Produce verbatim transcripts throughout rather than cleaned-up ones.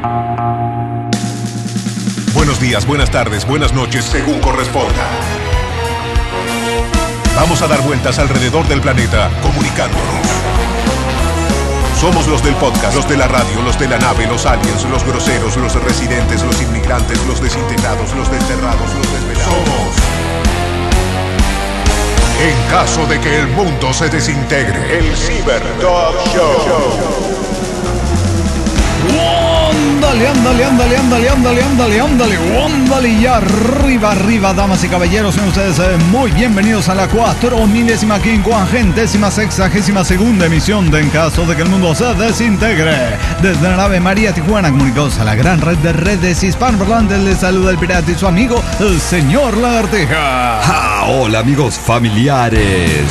Buenos días, buenas tardes, buenas noches, según corresponda. Vamos a dar vueltas alrededor del planeta, comunicándonos. Somos los del podcast, los de la radio, los de la nave, los aliens, los groseros, los residentes, los inmigrantes, los desintegrados, los desterrados, los desvelados. Somos. En caso de que el mundo se desintegre, el Cyber Talk Show. Ándale, ándale, ándale, ándale, ándale, ándale, ándale, ándale, y arriba, arriba, damas y caballeros, sean ustedes eh, muy bienvenidos a la cuatro milésima quincuagentésima sexagésima segunda emisión de En caso de que el mundo se desintegre. Desde la nave María Tijuana, comunicados a la gran red de redes hispanoparlantes, les saluda el pirata y su amigo, el señor Lagartija. Ah, hola amigos familiares.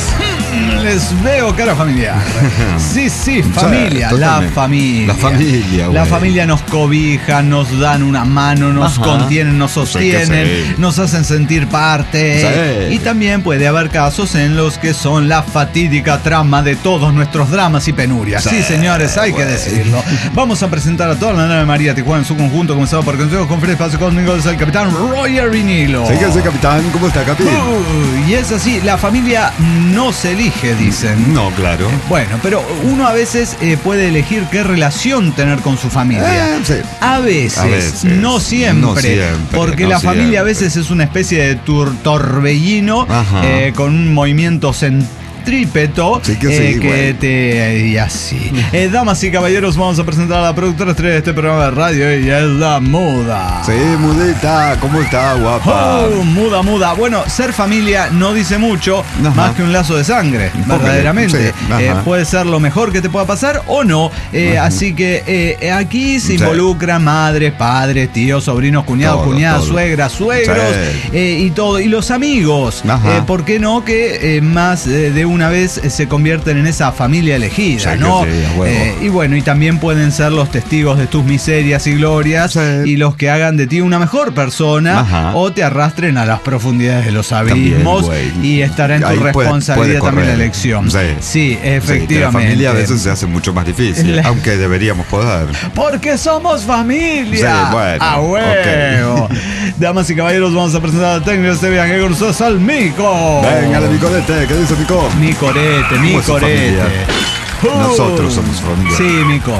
Les veo cara familiar. Sí, sí, familia, sí, la familia. La familia, güey. La familia nos cobija, nos dan una mano, nos Ajá. contienen, nos sostienen, Sí, sí. nos hacen sentir parte. Sí. Y también puede haber casos en los que son la fatídica trama de todos nuestros dramas y penurias. Sí, Sí, señores, hay güey. que decirlo. Vamos a presentar a toda la nave María Tijuana en su conjunto, comenzado por consejos con Fred Espacio Cósmico, es el capitán Roger Vinilo. Sí, que ese capitán, ¿cómo está, capi? Uh, y es así, la familia no se elige, dicen. No, claro. Bueno, pero uno a veces eh, puede elegir qué relación tener con su familia. Eh, sí. A veces, A veces. no siempre. No siempre, Porque no la familia a siempre. veces es una especie de tur- torbellino eh, con un movimiento centrípeto Sí que sí, eh, que güey. te... y así. Eh, damas y caballeros, vamos a presentar a la productora estrella de este programa de radio. Ella es la Muda. Sí, mudita, ¿cómo está, guapa? Oh, muda, muda. Bueno, ser familia no dice mucho, Ajá. más que un lazo de sangre, Póngale, verdaderamente. sí, ajá. Eh, puede ser lo mejor que te pueda pasar o no. Eh, así que eh, aquí se Sí. involucran madres, padres, tíos, sobrinos, cuñados, Todo, cuñadas, todo. suegras, suegros Sí. eh, y todo. Y los amigos. Ajá. Eh, ¿Por qué no? Que eh, más eh, de una vez eh, se convierten en esa familia elegida, Sí que ¿no? sí, a huevo. Eh, y bueno, y también pueden ser los testigos de tus miserias y glorias Sí. y los que hagan de ti una mejor persona. Ajá. O te arrastren a las profundidades de los También, abismos güey. y estará en tu Ahí puede- responsabilidad puede también la correr. elección. Sí. Sí, Sí, efectivamente. que la familia a veces se hace mucho más difícil, La- aunque deberíamos poder. Porque somos familia. Sí, bueno, A huevo. Damas y caballeros, vamos a presentar al técnico de este viaje con ustedes al Mico. Venga, la Micolete, ¿qué dice Mico? Mi corete, mi ¿Cómo es su corete. familia? Uh. Nosotros somos familia. Sí, Mico.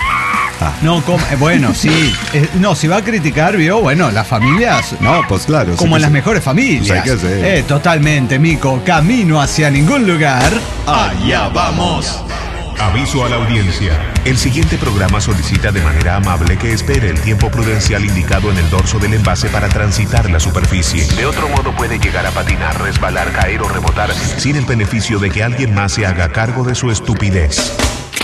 Ah. No, com- eh, bueno, sí. Eh, no, si va a criticar, vio, bueno, las familias. No, pues claro. sí Como que en las sí. mejores familias. Sí que sí. Eh, totalmente, Mico. Camino hacia ningún lugar. Allá vamos. Aviso a la audiencia. El siguiente programa solicita de manera amable que espere el tiempo prudencial indicado en el dorso del envase para transitar la superficie. De otro modo puede llegar a patinar, resbalar, caer o rebotar sin el beneficio de que alguien más se haga cargo de su estupidez.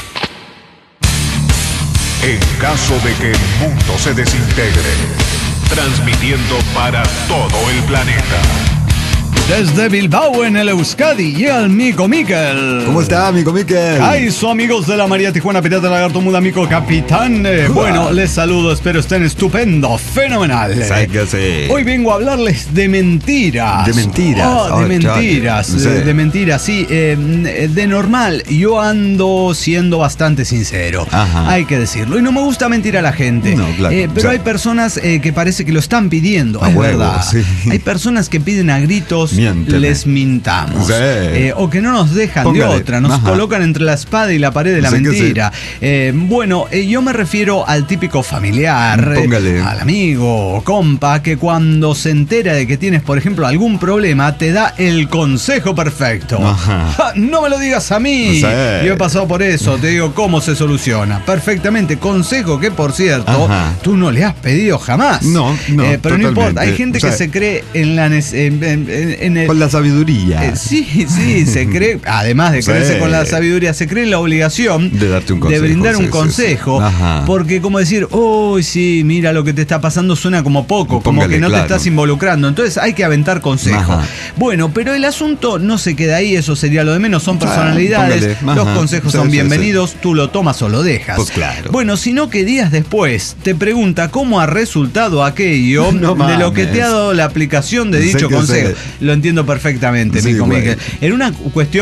En caso de que el mundo se desintegre, transmitiendo para todo el planeta. Desde Bilbao, en el Euskadi, y el Mico Miquel. ¿Cómo está, amigo Miquel? Ay, su amigos de la María Tijuana, Pirata Lagarto Muda, Mico Capitán. Eh, bueno, les saludo, espero estén estupendo, fenomenal. Sí que sí. Hoy vengo a hablarles de mentiras. De mentiras. Oh, de Oh, mentiras, chale. de, Sí. de mentiras, sí. Eh, de normal, yo ando siendo bastante sincero. Ajá. Hay que decirlo. Y no me gusta mentir a la gente. No, claro. Eh, pero Sí. hay personas eh, que parece que lo están pidiendo. A es huevo, verdad. sí. Hay personas que piden a gritos, Miénteme. les mintamos. Sí. Eh, o que no nos dejan Póngale. de otra. Nos Ajá. colocan entre la espada y la pared de la Sí que mentira. Eh, bueno, eh, yo me refiero al típico familiar, eh, Póngale. al amigo o compa que cuando se entera de que tienes, por ejemplo, algún problema, te da el consejo perfecto. Ajá. Ja, no me lo digas a mí. Sí. Yo he pasado por eso, te digo cómo se soluciona. Perfectamente. Consejo que, por cierto, Ajá. tú no le has pedido jamás. No, no, Eh, pero no importa. Hay totalmente. gente que Sí. se cree en la nece- en, en- en- en el, Con la sabiduría. eh, sí, sí, se cree, además de Sí. creerse con la sabiduría, se cree en la obligación De darte un de consejo, brindar sí, un sí, consejo, sí. Ajá. porque como decir, oh, sí, mira lo que te está pasando suena como poco, como Póngale, que no claro. te estás involucrando, entonces hay que aventar consejo. Ajá. Bueno, pero el asunto no se queda ahí, eso sería lo de menos, son personalidades, póngale, los ajá. consejos Sí, son sí, bienvenidos, tú lo tomas o lo dejas. Pues claro. Bueno, sino que días después te pregunta cómo ha resultado aquello No de lo que mames. te ha dado la aplicación de Sé dicho que consejo. sé. Lo entiendo perfectamente, Sí, Mico güey. Miquel. En una cuestión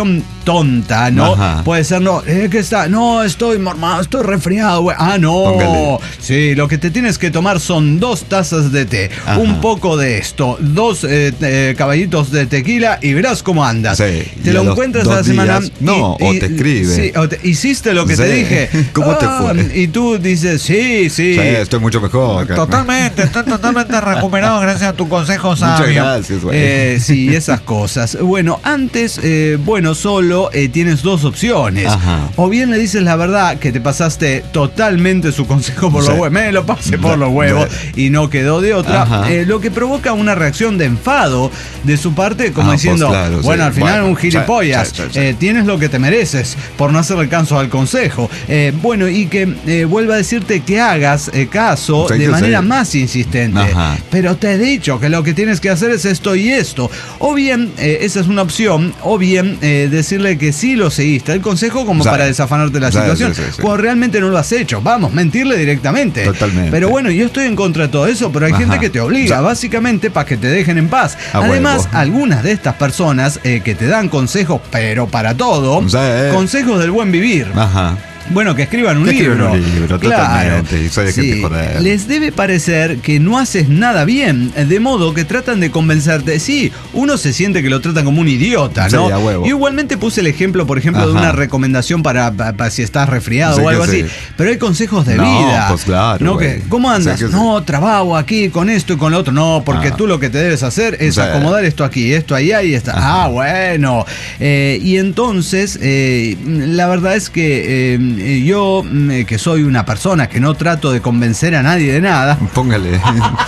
tonta, ¿no? Ajá. Puede ser, no, es que está, no, estoy mormado, estoy resfriado, güey. Ah, no. Póngale. Sí, lo que te tienes que tomar son dos tazas de té, Ajá. un poco de esto, dos eh, eh, caballitos de tequila y verás cómo andas. Sí, te y lo a los encuentras a dos la semana. días, no, o te escribe. Sí, o te- hiciste lo que Sí. te dije. ¿Cómo te Ah, fue? Y tú dices, sí, sí. Sí, estoy mucho mejor. Totalmente, estoy totalmente recuperado gracias a tu consejo Muchas sabio. gracias, güey. Eh, sí, esas cosas. Bueno, antes, eh, bueno, solo eh, tienes dos opciones. Ajá. O bien le dices la verdad que te pasaste totalmente su consejo por Sí. los huevos. Me lo pasé por los huevos y no quedó de otra. Ajá. Eh, lo que provoca una reacción de enfado de su parte, como Ah, diciendo, pues claro, bueno, sí. al final Bueno, un gilipollas. sí, sí, sí. Eh, tienes lo que te mereces por no hacerle caso al consejo. Eh, bueno, y que eh, vuelva a decirte que hagas eh, caso Sí, de que manera sí. más insistente. Ajá. Pero te he dicho que lo que tienes que hacer es esto y esto. O bien, eh, esa es una opción, o bien eh, decirle que sí lo seguiste el consejo como Sí. para desafanarte de la Sí, situación, sí, sí, sí. cuando realmente no lo has hecho. Vamos, mentirle directamente. Totalmente. Pero bueno, yo estoy en contra de todo eso, pero hay Ajá. gente que te obliga, Sí. básicamente para que te dejen en paz. A Además, huevo. algunas de estas personas eh, que te dan consejos, pero para todo, Sí. consejos del buen vivir. Ajá. Bueno, que escriban un Que libro. escriban un libro, Claro. totalmente, y soy de gente Sí. joder. Les debe parecer que no haces nada bien, de modo que tratan de convencerte. Sí, uno se siente que lo tratan como un idiota, ¿no? Sí, a huevo. Yo igualmente puse el ejemplo, por ejemplo, de Ajá. una recomendación para, para, para si estás resfriado Sí o que algo así. sí. Pero hay consejos de No, vida. pues claro, ¿No? güey. Que, ¿Cómo andas? Sí que sí. No, trabajo aquí con esto y con lo otro. No, porque Ah. tú lo que te debes hacer es Sí. acomodar esto aquí, esto allá y está. Ajá. Ah, bueno. Eh, y entonces, eh, la verdad es que eh, yo, mm, que soy una persona que no trato de convencer a nadie de nada, Póngale.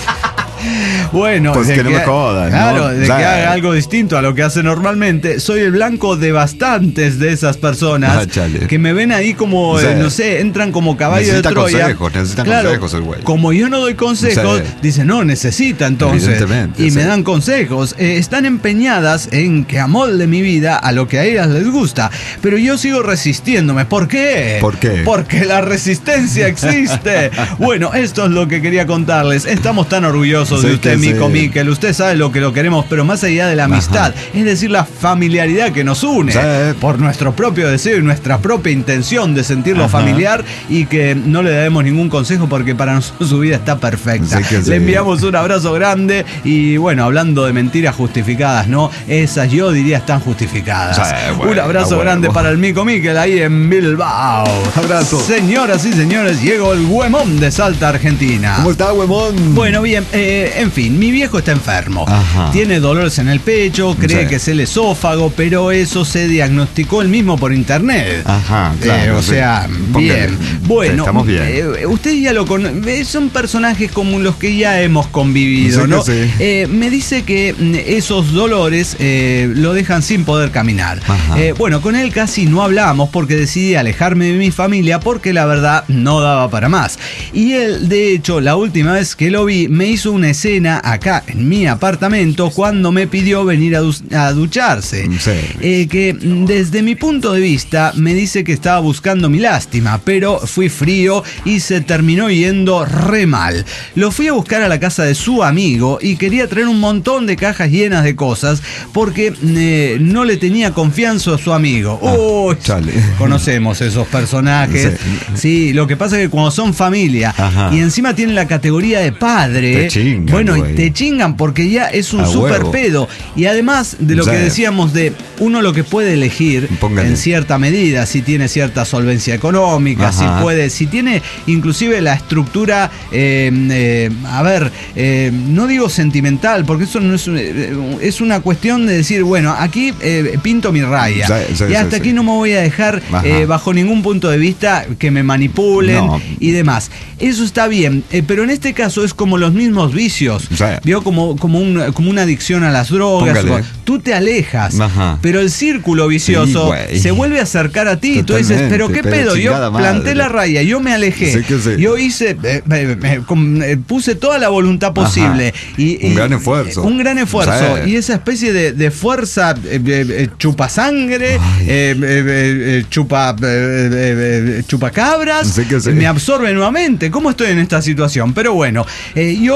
bueno, Pues de que no me jodan, claro, ¿no? de O sea, que haga algo distinto a lo que hace normalmente, soy el blanco de bastantes de esas personas Ah, chale. que me ven ahí como, O sea, eh, no sé, entran como caballo de necesita Troya. consejos, necesita Claro, consejos el güey. como yo no doy consejos, Sí. dice, no, necesita entonces. Evidentemente, Y me sí. dan consejos. Eh, están empeñadas en que amolde mi vida a lo que a ellas les gusta. Pero yo sigo resistiéndome. ¿Por qué? ¿Por qué? Porque la resistencia existe. Bueno, esto es lo que quería contarles. Estamos tan orgullosos Sí de usted, que sí. Mico Miquel. Usted sabe lo que lo queremos, pero más allá de la amistad, es decir, la familiaridad que nos une. Sí. Por nuestro propio deseo y nuestra propia intención de sentirlo Ajá. familiar y que no le demos ningún consejo porque para nosotros su vida está perfecta. Sí que sí. Le enviamos un abrazo grande y bueno, hablando de mentiras justificadas, ¿no? Esas yo diría están justificadas. Sí, bueno, un abrazo bueno. grande para el Mico Miquel ahí en Bilbao. Abrazo. Señoras y señores, llegó el Huemón de Salta, Argentina. ¿Cómo está, huevón? Bueno, bien, eh, en fin, mi viejo está enfermo. Ajá. Tiene dolores en el pecho, cree Sí. que es el esófago, pero eso se diagnosticó él mismo por internet. Ajá, claro, Eh, o sí. sea, Póngale. bien. Bueno, Sí, estamos bien. eh, usted ya lo conoce. Son personajes como los que ya hemos convivido, Sí que ¿no? sí. Eh, me dice que mm, esos dolores eh, lo dejan sin poder caminar. Ajá. Eh, bueno, con él casi no hablamos porque decidí alejarme de mi familia porque la verdad no daba para más. Y él, de hecho, la última vez que lo vi, me hizo una escena acá en mi apartamento cuando me pidió venir a, du- a ducharse. Sí. Eh, que mm, desde mi punto de vista me dice que estaba buscando mi lástima, pero fui frío y se terminó yendo re mal. Lo fui a buscar a la casa de su amigo y quería traer un montón de cajas llenas de cosas porque eh, no le tenía confianza a su amigo. Ah, Uy, chale. conocemos esos personajes. Sí. lo que pasa es que cuando son familia Ajá. y encima tienen la categoría de padre, Te chingan, bueno, y güey. te chingan porque ya es un A super huevo. pedo. Y además de lo Sí. que decíamos de uno lo que puede elegir Póngale. en cierta medida, si tiene cierta solvencia económica, Ajá. si puede, si tiene inclusive la estructura, eh, eh, a ver, eh, no digo sentimental, porque eso no es, un- eh, es una cuestión de decir, bueno, aquí eh, pinto mi raya Sí, sí, y hasta sí, aquí sí. no me voy a dejar Ajá. eh, bajo ningún punto de vista que me manipulen No. y demás. Eso está bien, eh, pero en este caso es como los mismos vicios. Sí. Vio como, como, un, como una adicción a las drogas. Póngale. Tú te alejas, Ajá. pero el círculo vicioso Sí, güey. se vuelve a acercar a ti y tú dices, Totalmente, pero qué pero pedo, yo chingada planté madre. la raya, yo me alejé, Sí que sí. yo hice, eh, eh, eh, com- eh, puse toda la voluntad posible. Y, Un y- gran esfuerzo. Un gran esfuerzo. Sí. Y esa especie de, de fuerza eh, eh, eh, chupasangre, eh, eh, eh, eh, chupa, eh, eh, eh, chupacabras, Sí que sí. me absorbe nuevamente. ¿Cómo estoy en esta situación? Pero bueno, eh, yo me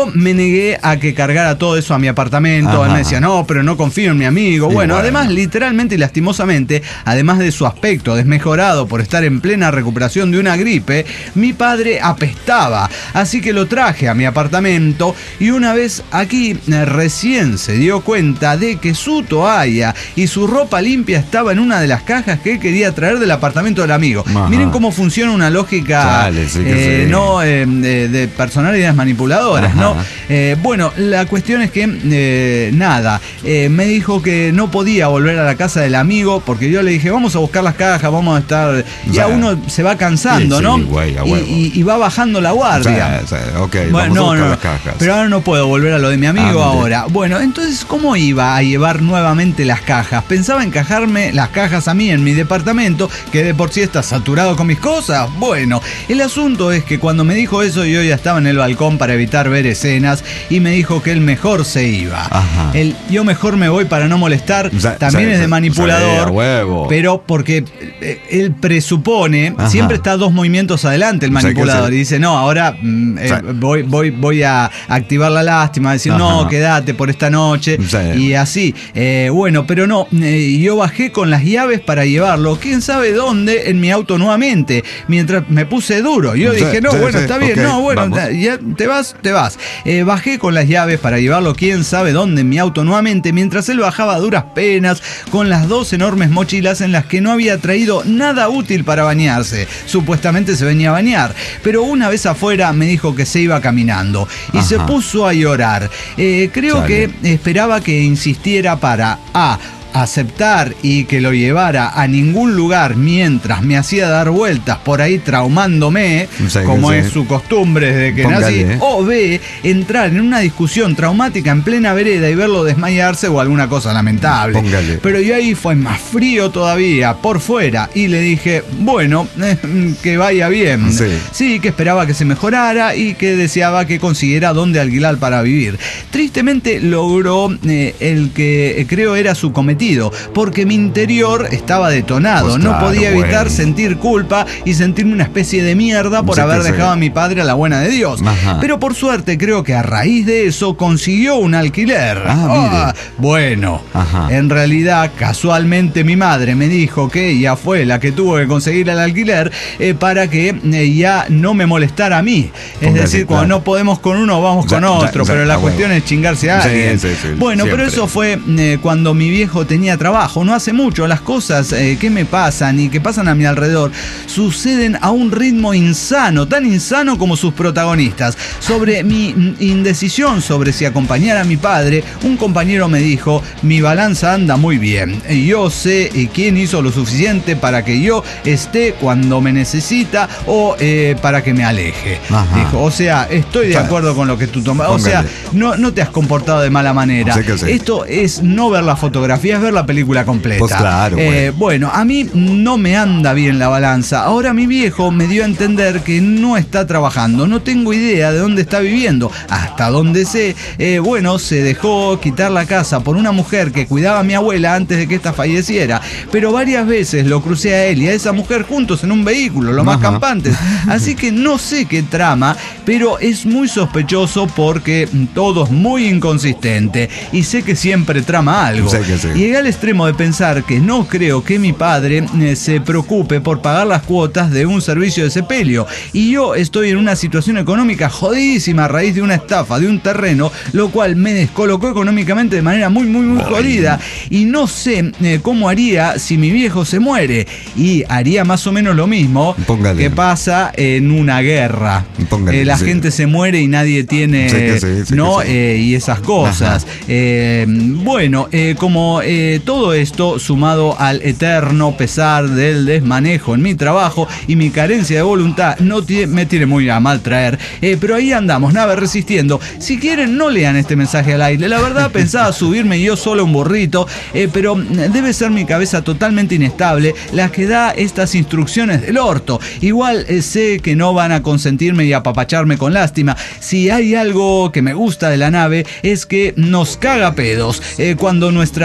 negué a que cargara todo eso a mi apartamento. Ajá. Él me decía, no, pero no confío en mi amigo. Sí, bueno, bueno. además, literalmente y lastimosamente, además de su aspecto desmejorado por estar en plena recuperación de una gripe, mi padre apestaba. Así que lo traje a mi apartamento y una vez aquí eh, recién se dio cuenta de que su toalla y su ropa limpia estaba en una de las cajas que él quería traer del apartamento del amigo. Ajá. Miren cómo funciona una lógica Dale, sí que eh, sí. no eh, de, de personalidades manipuladoras, Ajá. ¿no? Eh, bueno, la cuestión es que eh, nada, eh, me dijo que no podía volver a la casa del amigo porque yo le dije, vamos a buscar las cajas, vamos a estar... Ya O sea, uno se va cansando, sí, sí, ¿no? güey, a y, huevo. y- y va bajando la guardia. O sea, o sea, ok, Bueno, vamos no, a buscar no, las cajas. pero ahora no puedo volver a lo de mi amigo Ah, ahora. Bueno, entonces, ¿cómo iba a llevar nuevamente las cajas? Pensaba encajarme las cajas a mí en mi departamento, que de por sí está saturado con mis cosas. Bueno, el asunto es que cuando me dijo eso, yo ya estaba en el balcón para evitar ver escenas y me dijo que él mejor se iba. Ajá. El yo mejor me voy para no molestar O sea, también o sea, es de o sea, manipulador, a huevo. pero porque eh, él presupone, Ajá. siempre está dos movimientos adelante el O sea, que manipulador se- y dice, no, ahora mm, eh, O sea, voy, voy, voy a activar la lástima, decir, no, Ajá. quédate por esta noche, Sí. y así. Eh, bueno, pero no, eh, yo bajé con las llaves para llevarlo, quién sabe dónde, en mi auto nuevamente, mientras me puse duro. Yo Sí, dije, no, sí, bueno, sí, está bien, ok, no, bueno, vamos. ya te vas, te vas. Eh, bajé con las llaves para llevarlo, quién sabe dónde, en mi auto nuevamente, mientras él bajaba a duras penas, con las dos enormes mochilas en las que no había traído nada útil para bañarse. Supuestamente se venía a bañar, pero una vez afuera me dijo que se iba caminando y Ajá. se puso a llorar. Eh, creo Chale. que esperaba que insistiera para A, aceptar y que lo llevara a ningún lugar mientras me hacía dar vueltas por ahí traumándome, Sí, como sí. es su costumbre desde que Póngale, nací, eh. o B, entrar en una discusión traumática en plena vereda y verlo desmayarse o alguna cosa lamentable. Póngale. Pero yo ahí fue más frío todavía, por fuera, y le dije, bueno, eh, que vaya bien. Sí. Sí, que esperaba que se mejorara y que deseaba que consiguiera dónde alquilar para vivir. Tristemente logró eh, el que eh, creo era su cometido, porque mi interior estaba detonado. Pues no claro, podía evitar güey. sentir culpa y sentirme una especie de mierda por Sí, haber que sí. dejado a mi padre a la buena de Dios. Ajá. Pero por suerte creo que a raíz de eso consiguió un alquiler. Ah, mire. Bueno, Ajá. en realidad casualmente mi madre me dijo que ella fue la que tuvo que conseguir el alquiler eh, para que eh, ya no me molestara a mí. Es Póngase, decir, cuando claro. no podemos con uno, vamos Ya, con ya, otro, ya, pero la a cuestión huevo. es chingarse a Sí, alguien. sí, sí, bueno, pero siempre. eso fue eh, cuando mi viejo tenía trabajo, no hace mucho. Las cosas eh, que me pasan y que pasan a mi alrededor suceden a un ritmo insano, tan insano como sus protagonistas. Sobre mi mm, indecisión sobre si acompañar a mi padre, un compañero me dijo, mi balanza anda muy bien. Yo sé eh, quién hizo lo suficiente para que yo esté cuando me necesita o eh, para que me aleje. Ajá. Dijo, o sea, estoy de Claro. acuerdo con lo que tú tomas. O sea, Póngale. no, no te has comportado de mala manera. Sí que sí. Esto es no ver la fotografía, es ver la película completa. Pues claro, Eh, güey. bueno, a mí no me anda bien la balanza. Ahora mi viejo me dio a entender que no está trabajando. No tengo idea de dónde está viviendo. Hasta donde sé, eh, bueno, se dejó quitar la casa por una mujer que cuidaba a mi abuela antes de que ésta falleciera. Pero varias veces lo crucé a él y a esa mujer juntos en un vehículo, lo más Ajá. campantes. Así que no sé qué trama, pero es muy sospechoso porque todo es muy inconsistente y sé que siempre trama algo. Sé que sí. Llegué al extremo de pensar que no creo que mi padre eh, se preocupe por pagar las cuotas de un servicio de sepelio y yo estoy en una situación económica jodidísima a raíz de una estafa de un terreno, lo cual me descolocó económicamente de manera muy muy muy jodida y no sé eh, cómo haría si mi viejo se muere y haría más o menos lo mismo Póngale. que pasa en una guerra. Póngale, Eh, la sí. gente se muere y nadie tiene, Sí que sí, sí ¿no? que sí. Eh, y esas cosas. Eh, bueno, eh, como eh, todo esto sumado al eterno pesar del desmanejo en mi trabajo y mi carencia de voluntad no tie- me tiene muy a mal traer, eh, pero ahí andamos, nave resistiendo. Si quieren, no lean este mensaje al aire. La verdad pensaba subirme yo solo a un burrito, eh, pero debe ser mi cabeza totalmente inestable la que da estas instrucciones del orto. Igual eh, sé que no van a consentirme y apapacharme con lástima. Si hay algo que me gusta de la nave es que nos caga pedos. Eh, cuando nuestras eh,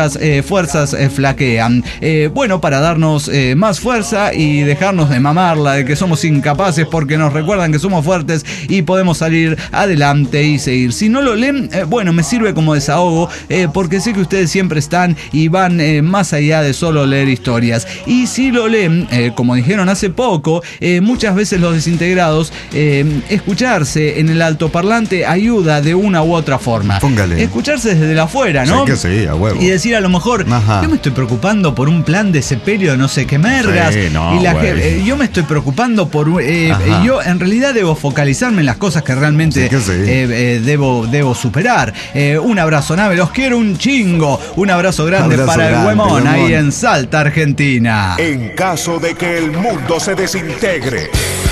fuerzas eh, flaquean. Eh, bueno, para darnos eh, más fuerza y dejarnos de mamarla de que somos incapaces porque nos recuerdan que somos fuertes y podemos salir adelante y seguir. Si no lo leen, eh, bueno, me sirve como desahogo eh, porque sé que ustedes siempre están y van eh, más allá de solo leer historias. Y si lo leen, eh, como dijeron hace poco, eh, muchas veces los desintegrados, eh, escucharse en el altoparlante ayuda de una u otra forma. Póngale. Escucharse desde la afuera, ¿no? Sí, que sí, a huevo. Y decir a lo mejor, Ajá. yo me estoy preocupando por un plan de sepelio de no sé qué mergas. Sí, no, y la güey. que, eh, yo me estoy preocupando por... Eh, Ajá. yo en realidad debo focalizarme en las cosas que realmente Sí que sí. eh, eh, debo, debo superar. Eh, un abrazo, Nave, los quiero un chingo. Un abrazo grande Abrazo para grande, el Huemón, Huemón. ahí en Salta, Argentina. En caso de que el mundo se desintegre,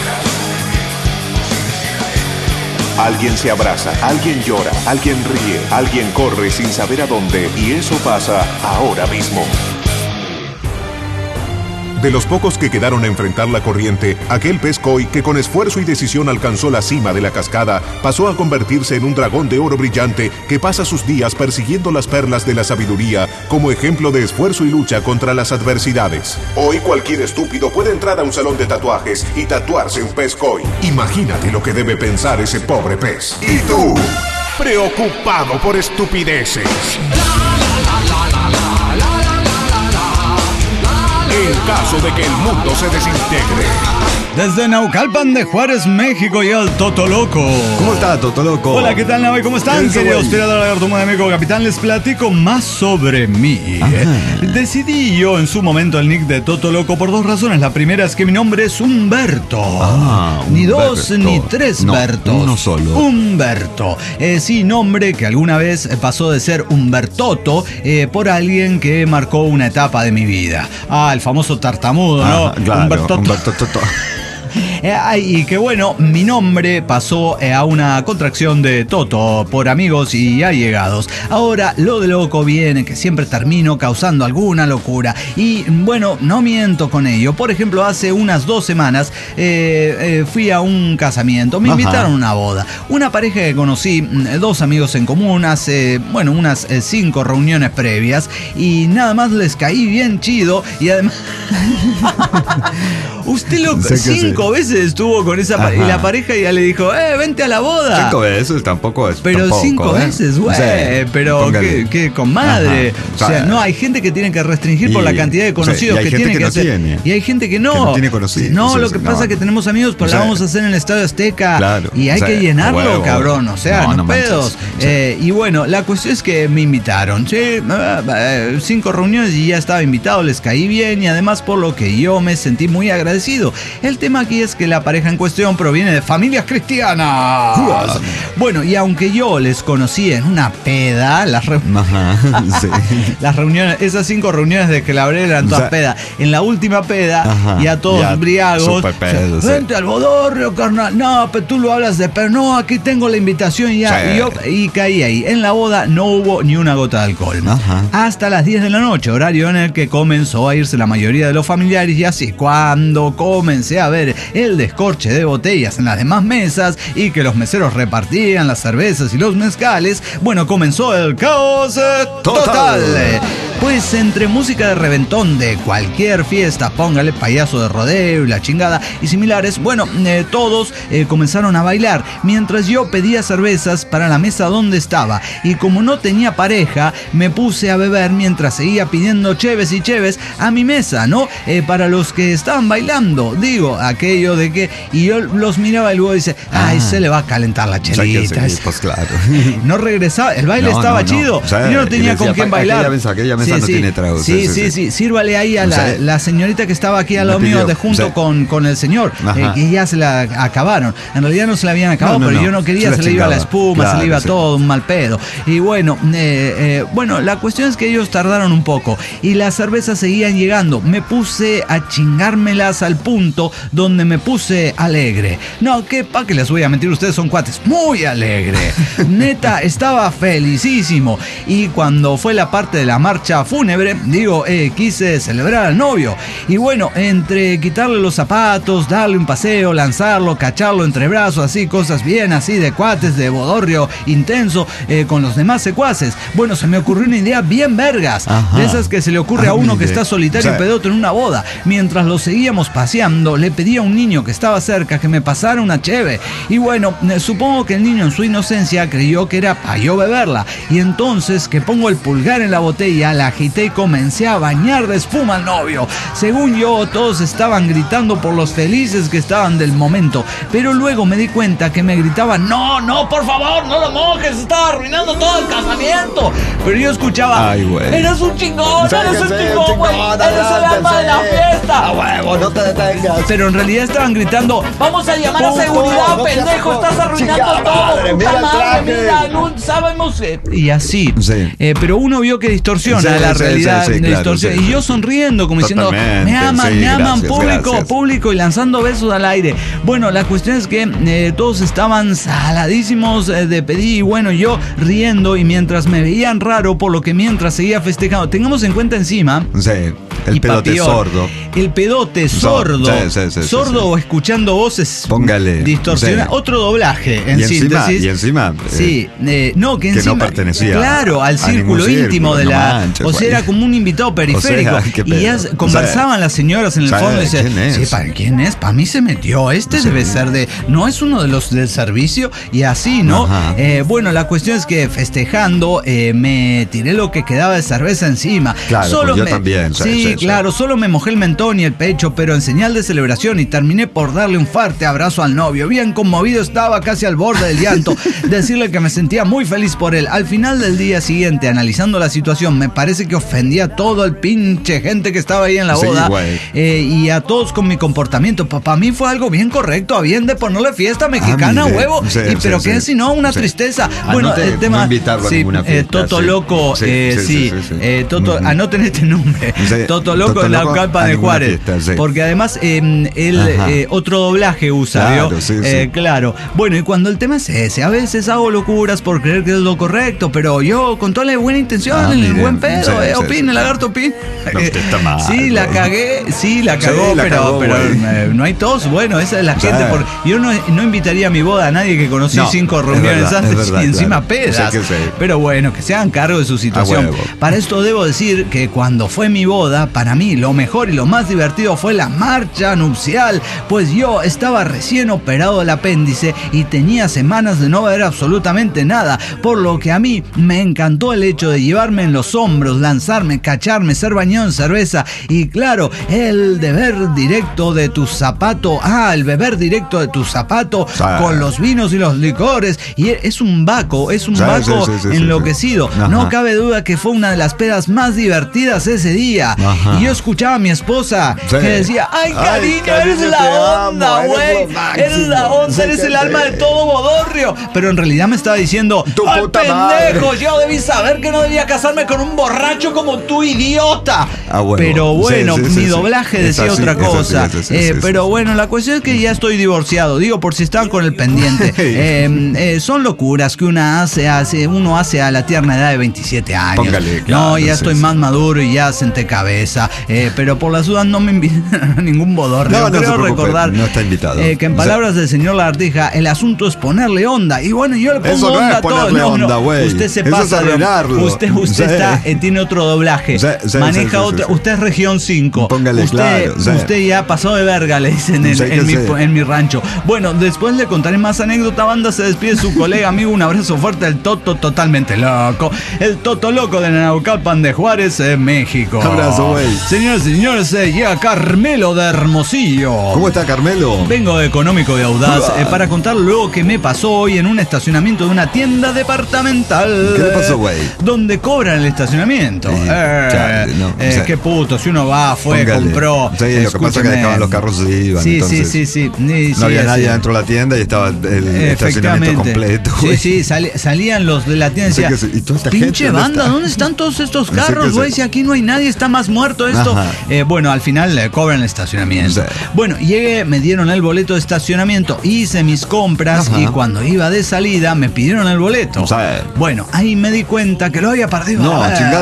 alguien se abraza, alguien llora, alguien ríe, alguien corre sin saber a dónde, y eso pasa ahora mismo. De los pocos que quedaron a enfrentar la corriente, aquel pez koi que con esfuerzo y decisión alcanzó la cima de la cascada pasó a convertirse en un dragón de oro brillante que pasa sus días persiguiendo las perlas de la sabiduría como ejemplo de esfuerzo y lucha contra las adversidades. Hoy cualquier estúpido puede entrar a un salón de tatuajes y tatuarse un pez koi. Imagínate lo que debe pensar ese pobre pez. ¿Y tú? Preocupado por estupideces. En caso de que el mundo se desintegre. Desde Naucalpan de Juárez, México, y el Totoloco. ¿Cómo está, Totoloco? Hola, ¿qué tal, Nave? ¿Cómo están, Eso, queridos güey. tiradores de Lagarto de México, capitán? Les platico más sobre mí. Ajá. Decidí yo en su momento el nick de Totoloco por dos razones. La primera es que mi nombre es Humberto. Ah, ni dos Humberto. ni tres No, Bertos. uno solo. Humberto. Eh, sí, nombre que alguna vez pasó de ser Humbertoto eh, por alguien que marcó una etapa de mi vida. Ah, el famoso tartamudo, ¿no? Ajá, claro, Humbertoto. Humberto Toto. Eh, y que bueno, mi nombre pasó eh, a una contracción de Toto por amigos y allegados. Ahora lo de loco viene, que siempre termino causando alguna locura. Y bueno, no miento con ello. Por ejemplo, hace unas dos semanas eh, eh, fui a un casamiento. Me Ajá. invitaron a una boda. Una pareja que conocí, mm, dos amigos en común, hace, bueno, unas eh, cinco reuniones previas. Y nada más les caí bien chido. Y además... Usted lo Sé que cinco sí. veces estuvo con esa pareja y la pareja ya le dijo, eh, vente a la boda. Cinco veces tampoco es. Pero tampoco, cinco ¿eh? veces, güey. Sí, pero póngale. qué, qué comadre. Ajá. O sea, no, hay gente que tiene que restringir por Y- la cantidad de conocidos sí, y hay que gente tiene que que, no hacer. tiene. Y hay gente que no. Que no tiene conocidos, No, sí, lo sí, que no. pasa es que tenemos amigos, pero O sea, la vamos a hacer en el Estadio Azteca. Claro, Y hay o sea, que llenarlo, a huevo, cabrón. O sea, no, no, no manches. pedos. Sí. Eh, y bueno, la cuestión es que me invitaron. Sí, eh, eh, cinco reuniones y ya estaba invitado, les caí bien y además por lo que yo me sentí muy agradecido. El tema aquí es que la pareja en cuestión proviene de familias cristianas. Bueno, y aunque yo les conocí en una peda, las, re- Ajá, sí. las reuniones, esas cinco reuniones de que la abré eran todas O sea, pedas. En la última peda, Ajá, ya todos ya, briagos. súper pedos, sí. Vente al bodorrio, carnal. No, pero tú lo hablas de pero no, aquí tengo la invitación y ya. Sí. Y yo y caí ahí. En la boda no hubo ni una gota de alcohol. Ajá. Hasta las diez de la noche, horario en el que comenzó a irse la mayoría de los familiares. Y así, cuando comencé a ver el descorche de botellas en las demás mesas y que los meseros repartían las cervezas y los mezcales, bueno, comenzó el caos eh, total. Total. Pues entre música de reventón de cualquier fiesta, póngale payaso de rodeo y la chingada y similares, bueno, eh, todos eh, comenzaron a bailar mientras yo pedía cervezas para la mesa donde estaba. Y como no tenía pareja, me puse a beber mientras seguía pidiendo cheves y cheves a mi mesa, ¿no? Eh, para los que estaban bailando, digo, aquello de que... Y yo los miraba y luego dice, ay, Ah. se le va a calentar la O sea, que chelita. sí, pues claro. No regresaba, el baile No, estaba no, no. chido. O sea, yo no y tenía decía, con quién "Pa- bailar. aquella mesa- aquella mesa no tiene tragos". Sí, Sí, sí, sí, sí. Sírvale ahí a O la, sea, la señorita que estaba aquí al me lado mío pidió, de junto o sea, con, con el señor, Ajá. eh, que ya se la acabaron. En realidad no se la habían acabado, No, no, pero no. yo no quería, Se la se le iba la chingaba. espuma, se Claro, le iba sí. todo, un mal pedo. Y bueno, eh, eh, bueno, la cuestión es que ellos tardaron un poco y las cervezas seguían llegando. Me puse a chingármelas al punto donde me puse alegre. No, que pa' que les voy a mentir, ustedes son cuates, muy alegre. Neta, estaba felicísimo. Y cuando fue la parte de la marcha marcha fúnebre, digo, eh, quise celebrar al novio. Y bueno, entre quitarle los zapatos, darle un paseo, lanzarlo, cacharlo entre brazos, así, cosas bien así de cuates, de bodorrio intenso, eh, con los demás secuaces. Bueno, se me ocurrió una idea bien vergas, Ajá. de esas que se le ocurre Ah, a uno mire. que está solitario O sea, y pedote en una boda. Mientras lo seguíamos paseando, le pedí a un niño que estaba cerca que me pasara una cheve. Y bueno, eh, supongo que el niño en su inocencia creyó que era para yo beberla. Y entonces que pongo el pulgar en la botella, la agité y comencé a bañar de espuma al novio. Según yo, todos estaban gritando por los felices que estaban del momento. Pero luego me di cuenta que me gritaban: no, no, por favor, no lo mojes, estaba arruinando todo el casamiento. Pero yo escuchaba: Ay, güey. eres un chingón, Sí, eres que un sí, chingón, chingón, güey, eres el adelante, alma de la sí. fiesta. A huevo, no te detengas. Pero en realidad estaban gritando: vamos a llamar a Puto, seguridad, no seas pendejo, hijo, estás arruinando chingada todo, madre, puta mira el madre, traje. mira, no sabemos. eh, Y así. Sí. Eh, pero uno vio que distorsiona Sí, la sí, realidad. sí, sí, claro, distorsiona. sí, y yo sí. sonriendo, como diciendo: Totalmente, me aman, sí, me aman, gracias, público, gracias. público, y lanzando besos al aire. Bueno, la cuestión es que eh, todos estaban saladísimos eh, de pedir, y bueno, yo riendo, y mientras me veían raro, por lo que mientras seguía festejando. Tengamos en cuenta encima. Sí, el y pedote papión, sordo. El pedote Sor- sordo. sí, sí, sí, sí, sordo sí. o escuchando voces. Póngale, Distorsiona. sí. Otro doblaje, en Y encima, síntesis. y encima, eh, Sí, eh, no, que que encima. no pertenecía Claro, al a círculo ningún íntimo círculo, de no la. manches, o sea, güey. era como un invitado periférico. O sea, qué y ya pedo. conversaban las señoras en el o sea, fondo y decían: ¿quién es? sí, ¿para quién es? Para mí se metió. Este Sí. debe ser de. No es uno de los del servicio. Y así, ¿no? Ajá. Eh, bueno, la cuestión es que festejando eh, me tiré lo que quedaba de cerveza encima. Claro, Solo pues yo me- también, sí, Sí, sí, sí. claro, solo me mojé el mentón y el pecho, pero en señal de celebración, y terminé por darle un fuerte abrazo al novio. Bien conmovido estaba, casi al borde del llanto. Decirle que me sentía muy feliz por él. Al final del día siguiente, analizando la situación, me parece que ofendí a todo el pinche gente que estaba ahí en la Sí, boda. güey. eh, y a todos con mi comportamiento. Para mí fue algo bien correcto, a bien de ponerle fiesta mexicana, Ah, mire. huevo. Sí, y, pero sí, que sí. si no, una Sí. tristeza. Anote, Bueno, el tema. no invitarlo a sí, ninguna eh, fiesta, Toto sí. Loco, Sí, eh, sí, sí, sí, sí, sí. eh, Toto, Ujú. anoten este nombre. Sí, Toto Loco Toto en la Loco Calpa a de ninguna Juárez. fiesta, sí. Porque además eh, él Ajá. eh, otro doblaje usa, Claro, ¿vio? sí, sí. Eh, claro. Bueno, y cuando el tema es ese, a veces hago locuras por creer que es lo correcto, pero yo con toda la buena intención, Ah, en el mire. buen pedo, Sí, eh, sí, opine, sí. lagarto, opine. No, usted está mal, Sí, la güey. cagué, sí, la Sí, cagó, la pero, cagó, pero güey. eh, no hay tos. Bueno, esa es la Sí. gente. Por, yo no, no invitaría a mi boda a nadie que conocí No, cinco es reuniones verdad, antes es verdad, y encima claro. pedas. Sí que sí. Pero bueno, que se hagan cargo de su situación. huevo. Para esto debo decir que cuando fue mi boda, para mí lo mejor y lo más divertido fue la marcha nupcial, pues yo estaba recién operado del apéndice y tenía semanas de no ver absolutamente nada, por lo que a mí me encantó el hecho de llevarme en los hombros, lanzarme, cacharme, ser bañado en cerveza y claro, el beber directo de tu zapato, ah, el beber directo de tu zapato Sí. con los vinos y los licores, y es un vaco, es un Sí, vaco sí, sí, sí, sí, enloquecido. sí. Ajá. No cabe duda que fue una de las pedas más divertidas ese día. Ajá. Y yo escuchaba a mi esposa Sí. que decía: ay, Ay, cariño, cariño, eres te la amo, onda, eres güey. lo máximo. Eres la onda, Sí, eres que el alma sí. de todo bodorrio. Pero en realidad me estaba diciendo: Tu ¡ay, puta pendejo! madre. Yo debí saber que no debía casarme con un borracho como tú, idiota. Ah, bueno. Pero bueno, Sí, sí, sí, mi sí. doblaje Es decía así, otra es así, cosa. es así, Eh, sí, sí, pero sí. bueno, la cuestión es que ya estoy divorciado. Digo, por si están con el pendiente. Eh, eh, son locuras que una hace, hace, uno hace a la tierna edad de veintisiete años. Póngale, no, claro, ya sí, estoy sí. más maduro y ya senté cabeza. Eh, pero por las dudas no me invitan a ningún bodorrio. No, no se Creo preocupe, recordar no está invitado. eh, que en O sea- palabras del señor Lagartija, el asunto es ponerle onda. Y bueno, yo le pongo Eso no onda es a todo. ponerle No, no, onda, güey. usted se Eso pasa es de arruinarlo. Usted, usted Sí. está, eh, tiene otro doblaje. Sí, sí, Maneja sí, sí, otra. sí. Usted es región cinco. Póngale, usted, claro, sí. usted ya pasó de verga, le dicen en, Sí, que en mi, sí. en mi rancho. Bueno, después le contaré más anécdota. Banda, se despide su colega, amigo. Un abrazo fuerte del Toto totalmente loco. El Toto Loco de Naucalpan de Juárez, eh, México. Abrazo, güey. Señores y señores, eh, llega Carmelo de Hermosillo. ¿Cómo está, Carmelo? Vengo de Económico y Audaz Ah. eh, para contar lo que me pasó hoy en un estacionamiento de una tienda departamental. ¿Qué le pasó, güey? Donde cobran el estacionamiento. Sí, eh, chale, no, eh, o sea, qué puto, si uno va, fue, Póngale. compró. Sí, lo que pasa es que escúcheme. dejaban los carros y iban. Sí, entonces sí, sí, sí. Sí, No sí, había así. nadie dentro de la tienda y estaba el estacionamiento Efectivamente. completo. Sí, güey. sí, sali- salían los de la tienda y Sí, decían: que sí. ¿Y toda esta pinche gente dónde banda, está? ¿dónde están todos estos Sí, que carros, sí. güey? Si aquí no hay nadie, está más muerto esto. Ajá. Eh, bueno, al final eh, cobran el estacionamiento. Sí. Bueno, llegué, me dieron el boleto de estacionamiento, hice mis compras Ajá. y cuando iba de salida me pidieron el boleto. Sí. Bueno, ahí me di cuenta que lo había perdido. No, a la chingada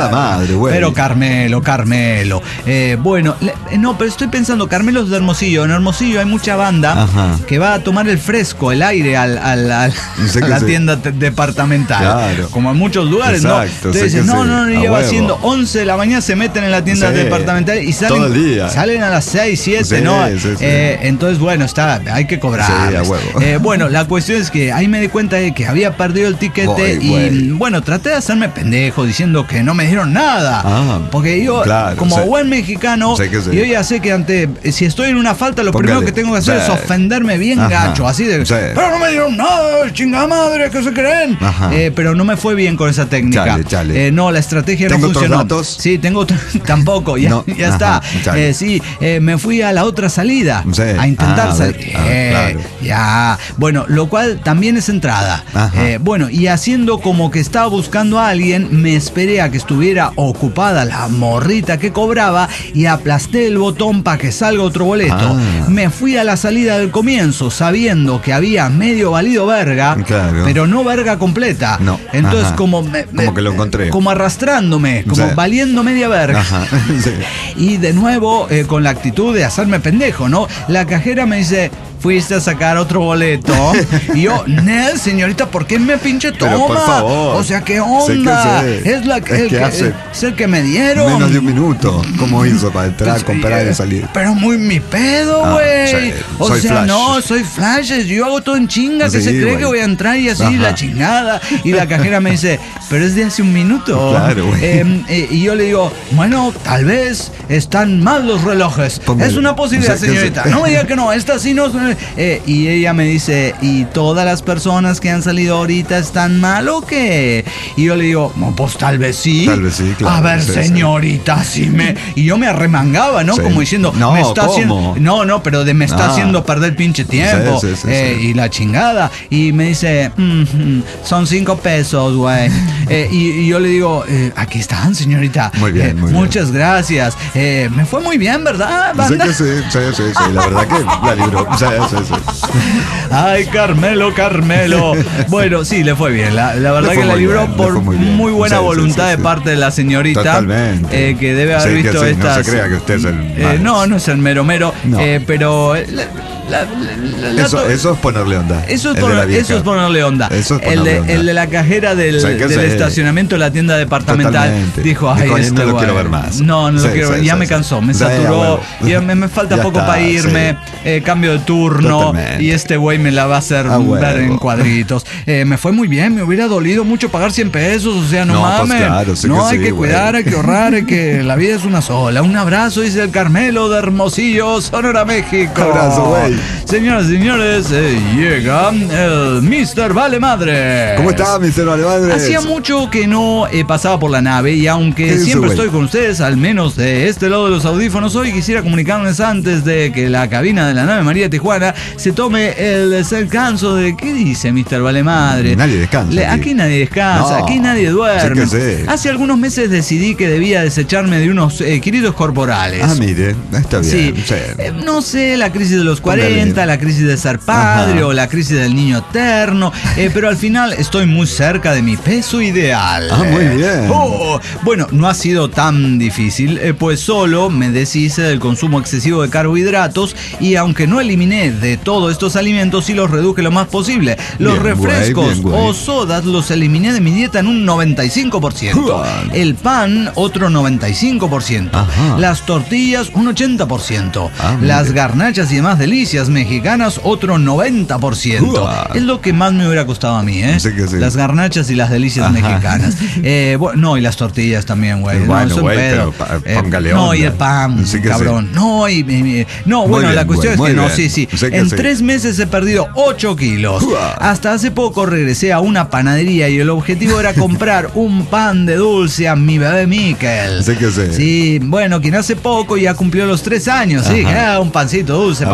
chingada madre, güey. Pero Carmelo, Carmelo. Eh, bueno, le, no, pero estoy pensando, Carmelo es de Hermosillo. En Hermosillo hay mucha banda Ajá. que va a tomar el fresco, el aire al, al, al, Sé a que la sí. tienda te- departamental. Claro. Como en muchos lugares, Exacto, ¿no? sé Entonces dicen, que no, sí, no, no, a lleva huevo. siendo once de la mañana, se meten en la tienda Sí. departamental y salen, Todo el día. salen a las seis, siete, Sí, ¿no? sí, sí. Eh, entonces, bueno, está, hay que cobrar. Sí, a huevo. Eh, bueno, la cuestión es que ahí me di cuenta de que había perdido el tiquete Voy, y güey. bueno, traté de hacerme pendejo diciendo que no me dieron nada. Ah, porque yo, claro, como sí. buen mexicano, Sé que sí. yo ya sé que ante si estoy en una falta, lo Póngale. primero que tengo que hacer Sí. es ofenderme bien Ajá. gacho, así de, Sí. pero no me dieron nada, chingada madre, ¿qué se creen? Ajá. Eh, pero no me fue bien con esa técnica. Chale, chale. Eh, no, la estrategia no ¿Tengo otros funcionó. datos? Sí, tengo otro- tampoco, ya, No, ya ajá, está. chale. Eh, sí, eh, me fui a la otra salida Sí. a intentar Ah, a ver. salir. Ah, Eh, claro. Ya, bueno, lo cual también es entrada. Ajá. Eh, bueno, y haciendo como que estaba buscando a alguien, me esperé a que estuviera ocupada la morrita que cobraba y aplasté el botón para que salga otro boleto. Ah. Me fui a la salida del comienzo sabiendo que había medio valido verga, Claro. pero no verga completa. No. Entonces, Ajá. como, me- Como me- que lo encontré. Como arrastrándome, como Sí. valiendo media verga. Ajá. Sí. Y de nuevo, eh, con la actitud de hacerme pendejo, ¿no? La cajera me dice, fuiste a sacar otro boleto. Y yo, Nel, señorita, ¿por qué me pinche toma? Pero por favor. O sea, ¿qué Sé onda? que sé. Es, la, Es el, que que, hace es el que me dieron. Menos de un minuto. ¿Cómo hizo para entrar, Pues, comprar eh, y salir? Pero muy mi pedo, Ah, güey. sí, o soy sea, flash. no, soy flashes. Yo hago todo en chinga, que Sí, se cree güey. que voy a entrar y así, Ajá. la chingada. Y la cajera me dice, pero es de hace un minuto. Claro, güey. Eh, eh, y yo le digo, bueno, tal vez están mal los relojes. Póngale. Es una posibilidad, O sea, que señorita. se- No me diga que no, esta sí no. Eh, y ella me dice, ¿y todas las personas que han salido ahorita están mal o qué? Y yo le digo, no, pues tal vez sí. Tal vez sí, claro. A ver, Sí, sí. señorita, sí me. Y yo me arremangaba, ¿no? Sí. Como diciendo, No, me está ¿cómo? haciendo. No, no, pero de me está Ah. haciendo perder pinche tiempo. Sí, sí, sí, eh, sí. Y la chingada. Y me dice, "Mm, mm, son cinco pesos, güey. Eh, y, y yo le digo, eh, aquí están, señorita. Muy bien, Eh, muy bien. Muchas gracias. Eh, me fue muy bien, ¿verdad, Sé banda? que sí, sí, sí, sí. La verdad que la libró. Sí, sí, sí. Ay, Carmelo, Carmelo. Bueno, sí, le fue bien. La, la verdad Le que fue la muy libró bien, le por fue muy bien. muy buena Sí, sí, voluntad sí, de sí. parte de la señorita. Totalmente. eh, que debe haber Sí, que visto sí, estas. no se crea que usted es el eh, más. no, no es el mero mero. No. eh, pero. eh, La, la- la- la- Eso, eso es ponerle onda. Eso es, El de poner- la vieja. eso es ponerle onda. Eso es el, ponerle de, onda. el de la cajera del, O sea, que del se- estacionamiento de la tienda departamental Totalmente. dijo, ay, Dijo, "Ay, este no lo güey". quiero ver más. No, no lo Sí, quiero sí, ver. Ya sí, me sí. cansó, me Sí, a saturó. huevo. Ya me, me falta Ya poco está, para irme. sí. eh, cambio de turno. Totalmente. Y este güey me la va a hacer A huevo. ver en cuadritos. Eh, me fue muy bien, me hubiera dolido mucho pagar cien pesos. O sea, no, No, pues mames. claro, sí no, que hay sí, que güey. cuidar, hay que ahorrar, hay que. La vida es una sola. Un abrazo, dice el Carmelo de Hermosillo, Sonora, México. Abrazo, güey. Señoras y señores, eh, llega el mister Vale Madre. ¿Cómo está, mister Valemadres? Hacía mucho que no eh, pasaba por la nave y aunque ¿Qué dice, siempre güey? estoy con ustedes, al menos de este lado de los audífonos, hoy quisiera comunicarles antes de que la cabina de la nave María Tijuana se tome el descanso de... ¿Qué dice mister Vale Madre? Nadie descansa Le- aquí. aquí nadie descansa, No, aquí nadie duerme. sé que sé. Hace algunos meses decidí que debía desecharme de unos eh, queridos corporales. Ah, mire, está bien. Sí, Sí. Eh, no sé, la crisis de los Póngale. cuarenta, la crisis de ser padre Ajá. o la crisis del niño eterno, eh, pero al final estoy muy cerca de mi peso ideal. Ah, muy bien. Oh, bueno, no ha sido tan difícil, eh, pues solo me deshice del consumo excesivo de carbohidratos y aunque no eliminé de todos estos alimentos, sí los reduje lo más posible. Los Bien, güey, refrescos bien, güey. o sodas los eliminé de mi dieta en un noventa y cinco por ciento. Uah. El pan, otro noventa y cinco por ciento. Ajá. Las tortillas, un ochenta por ciento. Ah, Las mire. garnachas y demás delicias mexicanas, otro noventa por ciento. Uah. Es lo que más me hubiera costado a mí, ¿eh? Sí que sí. Las garnachas y las delicias Ajá. mexicanas. Eh, bueno, no, y las tortillas también, güey. No, Bueno, es un güey, pedo. pero pa- Eh, póngale no, y onda. el pan, Sí que cabrón. No, y, y- y- no, Muy bueno, bien, la cuestión güey, es que muy no, bien. sí, sí. Sí que En sí. tres meses he perdido ocho kilos. Uah. Hasta hace poco regresé a una panadería y el objetivo era comprar un pan de dulce a mi bebé Miquel. Sí que sí. Sí, bueno, quien hace poco ya cumplió los tres años, sí, Ajá. ah, un pancito dulce Ah, para el huevo,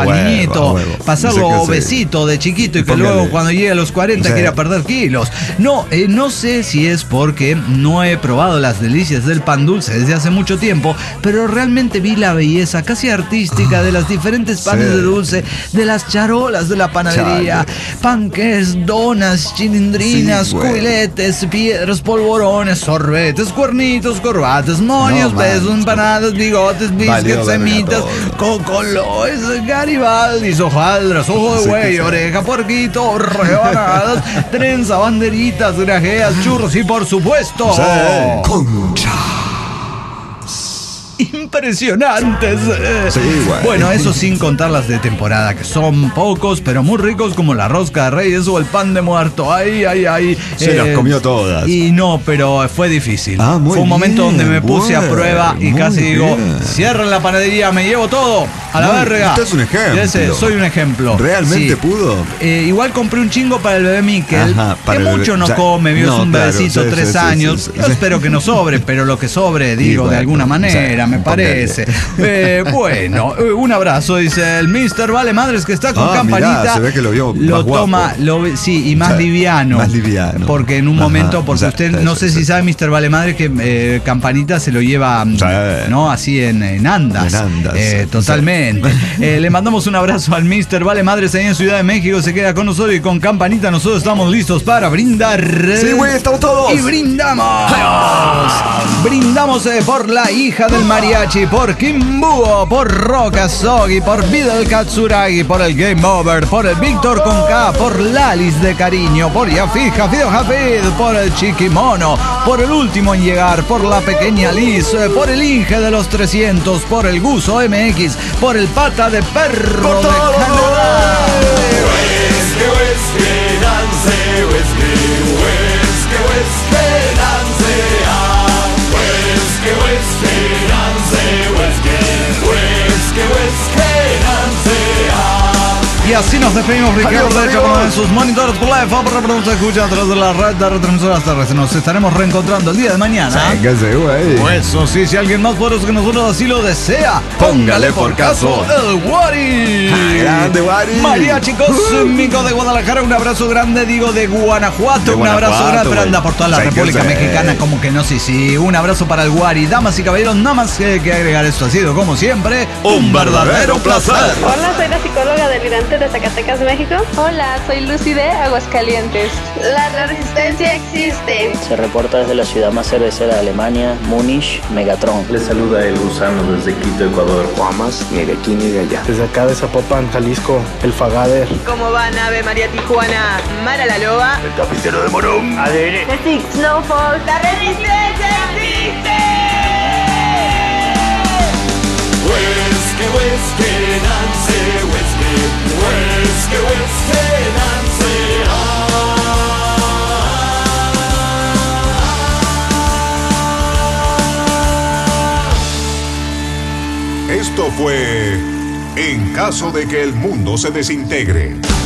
chiquito, huevo. pasarlo No sé qué hacer. obesito de chiquito y que Póngale. luego cuando llegue a los cuarenta Sí. quiera perder kilos. No, eh, no sé si es porque no he probado las delicias del pan dulce desde hace mucho tiempo, pero realmente vi la belleza casi artística de las diferentes panes sí. de dulce, de las charolas de la panadería, Chale. panques, donas, chilindrinas, Sí, güey. cubiletes, piedras, polvorones, sorbetes, cuernitos, corbatas, monios, No, besos, man. empanadas, bigotes, Valió biscuits, verga semitas, todo. cocoloes, garibaldis, hojaldras, ojo de Sí, güey, sí. oreja, porquito, rebanadas, trenza, banderitas, grajeas, churros y por supuesto... Sí. Impresionantes. Sí, güey. Bueno, eso sin contar las de temporada, que son pocos, pero muy ricos, como la rosca de reyes o el pan de muerto. Ay, ay, ay. Se las comió todas. Y no, pero fue difícil. Ah, muy fue un momento bien, donde me puse a güey, prueba y muy casi digo, bien. cierren la panadería, me llevo todo a la Muy- verga. usted es un ejemplo. Y ese, soy un ejemplo. ¿Realmente Sí. pudo? Eh, igual compré un chingo para el bebé Miquel, Ajá, para que el bebé. mucho no O sea, come, vio, no, es un claro, bebecito, sí, tres sí, sí, años. sí, sí, Yo sí. espero que no sobre, pero lo que sobre, digo, bueno, de alguna manera, sí, me parece. Eh, bueno, eh, un abrazo, dice el mister Vale Madres, que está con Ah, campanita. mirá, se ve que lo vio Lo más guapo. toma, lo ve- sí, y más O sea, liviano. más liviano. Porque en un Ajá, momento, porque o sea, usted, no eso, sé si sí. sabe, mister Vale Madres, que eh, campanita se lo lleva, mm, Sí. ¿no? Así en, en andas. En andas, Eh, sí. totalmente. Eh, le mandamos un abrazo al mister Vale Madres ahí en Ciudad de México. Se queda con nosotros y con campanita nosotros estamos listos para brindar. Sí, güey, estamos todos. Y brindamos. Brindamos eh, por la hija del mariachi, por Kimbuo, por Roca Sogi, por Vidal Katsuragi, por el Game Over, por el Víctor con K, por Lalis de Cariño, por Yafid Jafido Jafid, por el Chiquimono, por el último en llegar, por la pequeña Liz, eh, por el Inge de los trescientos, por el Guso M X, por el Pata de Perro de Canadá. Y así nos despedimos, Ricardo. Adiós, De hecho, amigos. como en sus monitores por la F A, por se escucha a través de la red de retransmisoras terrestres. Nos estaremos reencontrando el día de mañana. Véngase, güey. Pues eso sí, si alguien más poderoso que nosotros así lo desea, Póngale por caso. el Wari. Grande, Wari. Mariachi Cósmico de Guadalajara, un abrazo grande, digo, de Guanajuato, De un abrazo Guanajuato, grande, pero güey. anda por toda la Sí, que República sí. Mexicana, como que no, sí, sí. Un abrazo para el Wari. Damas y caballeros, nada más que, que agregar, esto ha sido, como siempre, un verdadero placer. Hola, soy la psicóloga delirante de Zacatecas, México. Hola, soy Lucy de Aguascalientes. La resistencia existe. Se reporta desde la ciudad más cervecera de Alemania, Múnich, Megatron. Les saluda el gusano desde Quito, Ecuador. Guamas, ni de aquí ni de allá. Desde acá de Zapopan, Jalisco, el Fagader. ¿Cómo va Ave María Tijuana? Mara la Loba. El tapicero de Morón. A ver. The Six Snowfall. La resistencia existe. Whisky, whisky, Nancy, whisky, whisky, whisky, Nancy, Esto fue En caso de que el mundo se desintegre.